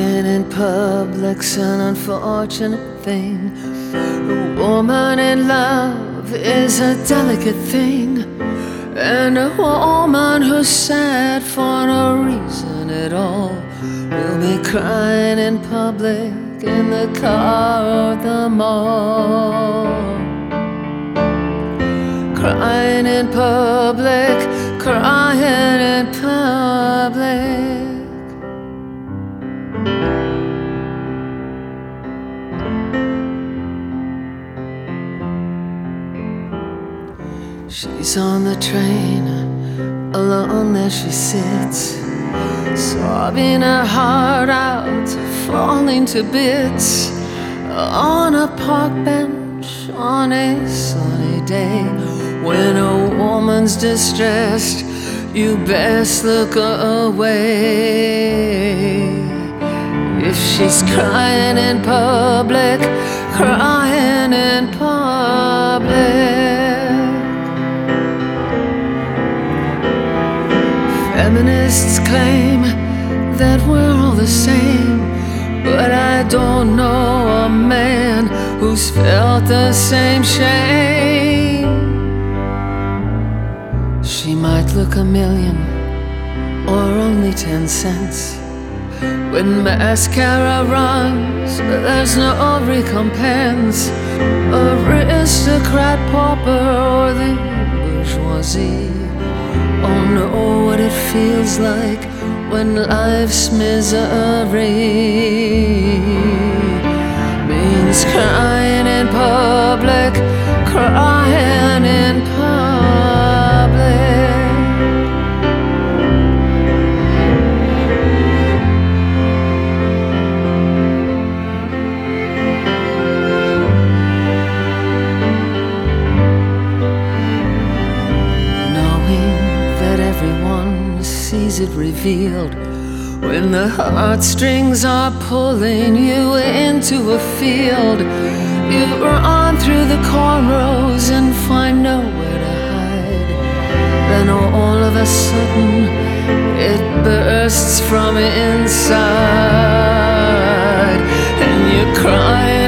Crying in public's an unfortunate thing. A woman in love is a delicate thing, and a woman who's sad for no reason at all will be crying in public, in the car or the mall. Crying in public, crying in public. She's on the train, alone there she sits, sobbing her heart out, falling to bits, on a park bench on a sunny day. When a woman's distressed, you best look away. If she's crying in public, crying in public. Feminists claim that we're all the same, but I don't know a man who's felt the same shame. She might look $1 million or only 10 cents. When mascara runs, there's no recompense. Aristocrat, pauper, or the bourgeoisie all know what it feels like when life's misery means crying in public, crying in public. Everyone sees it revealed when the heartstrings are pulling you into a field. You run through the cornrows and find nowhere to hide. Then all of a sudden it bursts from inside, and you cry